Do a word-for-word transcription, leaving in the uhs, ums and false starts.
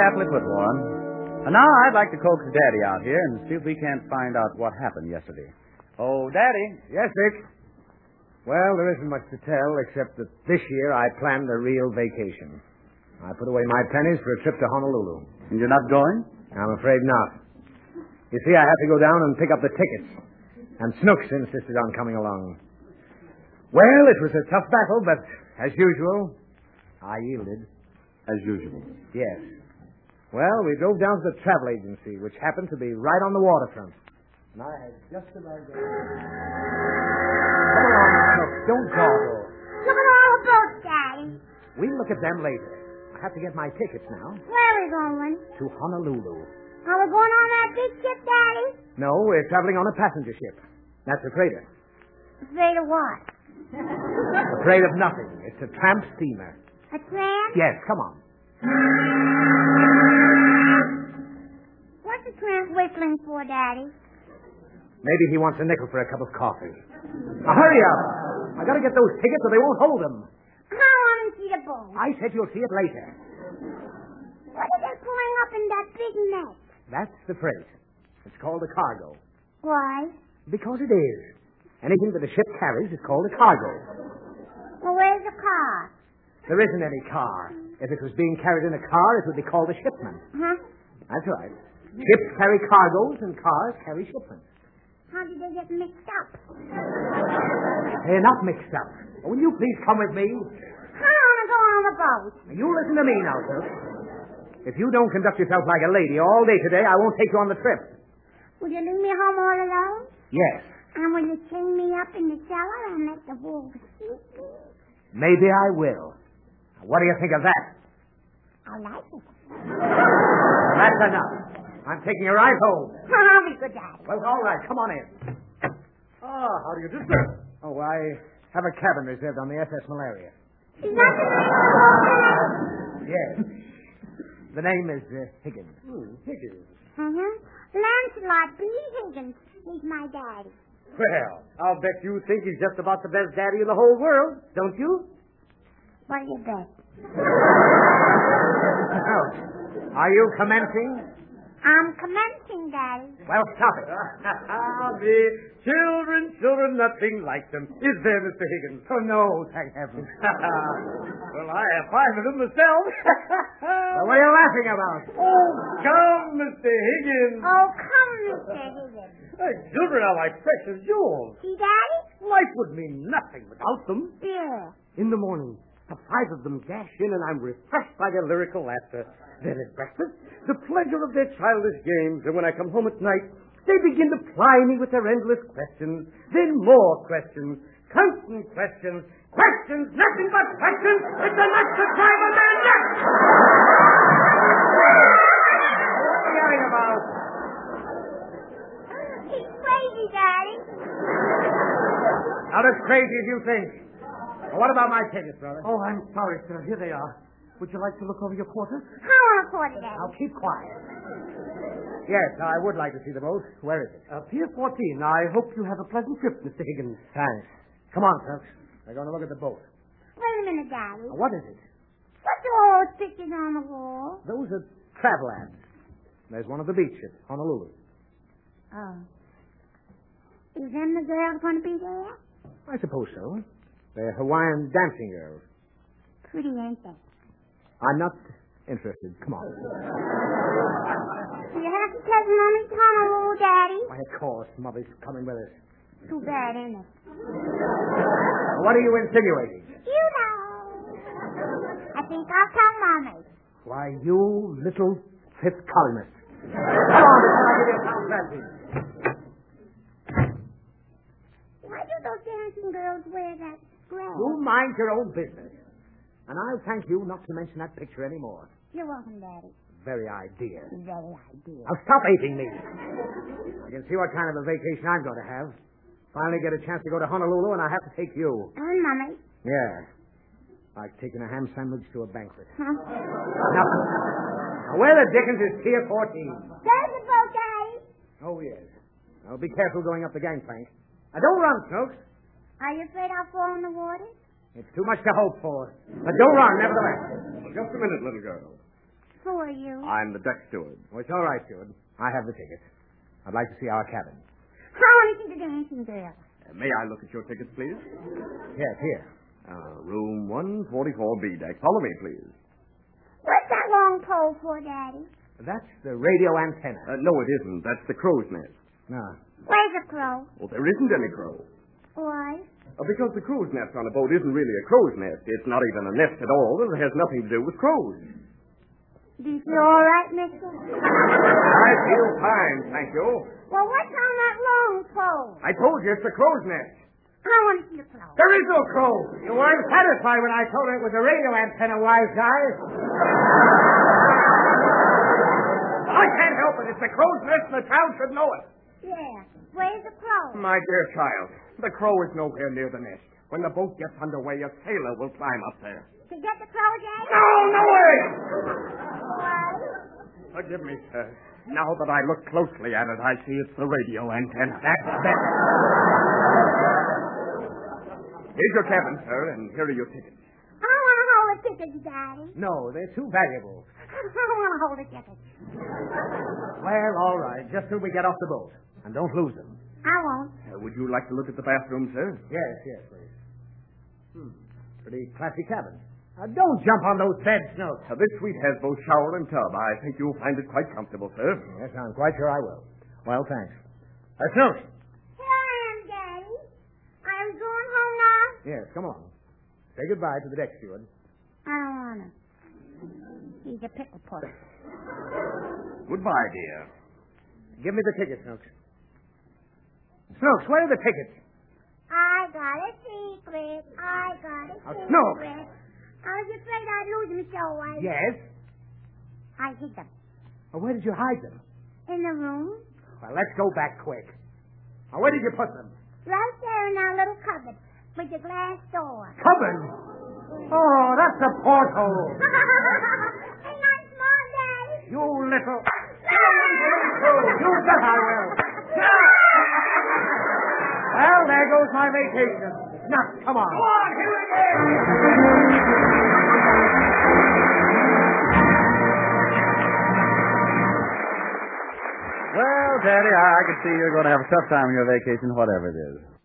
aptly put, Warren. And now I'd like to coax Daddy out here and see if we can't find out what happened yesterday. Oh, Daddy. Yes, Dick? Well, there isn't much to tell, except that this year I planned a real vacation. I put away my pennies for a trip to Honolulu. And you're not going? I'm afraid not. You see, I have to go down and pick up the tickets. And Snooks insisted on coming along. Well, it was a tough battle, but as usual, I yielded. As usual. Yes. Well, we drove down to the travel agency, which happened to be right on the waterfront. And I had just about... Come along, Snooks. Don't dawdle. Look at all the boats, Daddy. We'll look at them later. I have to get my tickets now. Where are we going? To Honolulu. Are we going on that big ship, Daddy? No, we're traveling on a passenger ship. That's a freighter. Afraid of what? Afraid of nothing. It's a tramp steamer. A tramp? Yes, come on. What's the tramp whistling for, Daddy? Maybe he wants a nickel for a cup of coffee. Now, hurry up. I gotta get those tickets or they won't hold them. I want to see the boat. I said you'll see it later. What is it pulling up in that big net? That's the freight. It's called a cargo. Why? Because it is. Anything that a ship carries is called a cargo. Well, where's the car? There isn't any car. If it was being carried in a car, it would be called a shipment. Huh? That's right. Ships carry cargoes and cars carry shipments. How did they get mixed up? They're not mixed up. Will you please come with me? I want to go on the boat. Now, you listen to me now, sir. If you don't conduct yourself like a lady all day today, I won't take you on the trip. Will you leave me home all alone? Yes. And will you chain me up in the cellar and let the wolves eat me? Maybe I will. Now, what do you think of that? I like it. That's enough. I'm taking you right home. I'll be good, Daddy. Well, all right. Come on in. Oh, how do you do, sir? Oh, I have a cabin reserved on the S S Malaria. Is that the name of the boat? Yes. The name is uh, Higgins. Hmm, Higgins. Uh-huh. Lancelot B. Higgins. He's my daddy. Well, I'll bet you think he's just about the best daddy in the whole world, don't you? What do you bet? Ouch. Are you commencing? I'm commencing, Daddy. Well, stop it. the children, children, nothing like them. Is there, Mister Higgins? Oh, no, thank heaven. Well, I have five of them myself. Well, what are you laughing about? Oh, come, Mister Higgins. Oh, come, Mister Higgins. Hey, children are like precious jewels. See, Daddy? Life would mean nothing without them. Yeah. In the morning, the five of them dash in, and I'm refreshed by their lyrical laughter. Then at breakfast, the pleasure of their childish games, and when I come home at night, they begin to ply me with their endless questions. Then more questions, constant questions, questions, nothing but questions. It's enough to drive a man nuts. What are you yelling about? He's crazy, Daddy. Not as crazy as you think. Well, what about my tickets, brother? Oh, I'm sorry, sir. Here they are. Would you like to look over your quarters? I want to put it, Daddy. Now, keep quiet. Yes, I would like to see the boat. Where is it? Uh, Pier fourteen. I hope you have a pleasant trip, Mister Higgins. Thanks. Come on, folks. We're going to look at the boat. Wait a minute, Daddy. Now, what is it? What's all those pictures on the wall? Those are travel ads. There's one of the beach at Honolulu. Oh. Is them the girls going to be there? I suppose so. They're Hawaiian dancing girls. Pretty, ain't they? I'm not interested. Come on. Do you have to take Mommy to Honolulu, Daddy? Why, of course. Mother's coming with us. Too bad, ain't it? What are you insinuating? You know. I think I'll tell Mommy. Why, you little fifth columnist. Come on, before I give you a pound fancy. Why do those dancing girls wear that dress? You mind your own business. And I'll thank you not to mention that picture anymore. You're welcome, Daddy. Very idea. Very idea. Now stop aping me. I can see what kind of a vacation I'm going to have. Finally get a chance to go to Honolulu, and I have to take you. And Mommy. Yeah. Like taking a ham sandwich to a banquet. Huh? Now, now where the dickens is Pier fourteen? There's the boat, Daddy. Oh, yes. Now, be careful going up the gangplank. Now, don't run, Snooks. Are you afraid I'll fall in the water? It's too much to hope for. But don't run, nevertheless. Just a minute, little girl. Who are you? I'm the deck steward. Oh, it's all right, steward. I have the tickets. I'd like to see our cabin. I want to see the dancing girl. Uh, may I look at your tickets, please? Yes, here. Uh, room one forty-four B deck. Follow me, please. What's that long pole for, Daddy? That's the radio antenna. Uh, no, it isn't. That's the crow's nest. No. Where's the crow? Well, there isn't any crow. Why? Uh, because the crow's nest on a boat isn't really a crow's nest. It's not even a nest at all. It has nothing to do with crows. Do you feel all right, mister? I feel fine, thank you. Well, what's on that long pole? I told you it's the crow's nest. I want to see the crow. There is no crow. You weren't satisfied when I told her it was a radio antenna, wise guy. I can't help it. It's the crow's nest and the town should know it. Yeah. Where's the crow? My dear child, the crow is nowhere near the nest. When the boat gets underway, a sailor will climb up there. To get the crow, Daddy? No, no way! Why? Forgive me, sir. Now that I look closely at it, I see it's the radio antenna. That's better. Here's your cabin, sir, and here are your tickets. I don't want to hold the tickets, Daddy. No, they're too valuable. I don't want to hold the tickets. Well, all right. Just till we get off the boat. And don't lose them. I won't. Uh, would you like to look at the bathroom, sir? Yes, yes, please. Hmm. Pretty classy cabin. Now, don't jump on those beds, Snooks. Uh, this suite has both shower and tub. I think you'll find it quite comfortable, sir. Yes, I'm quite sure I will. Well, thanks. Uh, Snooks. Here I am, Daddy. I'm going home now. Yes, come on. Say goodbye to the deck steward. I don't want to. He's a pickle puss. Goodbye, dear. Give me the tickets, Snooks. Snooks, where are the tickets? I got a secret. I got a Now, secret. Snooks. I was afraid I'd lose them, so I... Yes? I hid them. Well, where did you hide them? In the room. Well, let's go back quick. Now, where did you put them? Right there in our little cupboard with the glass door. Cupboard? Oh, that's a porthole. Ain't that smart, Daddy? You little... You bet I will. Well, there goes my vacation. Now, come on. Come on, here it is. Well, Daddy, I, I can see you're going to have a tough time on your vacation, whatever it is.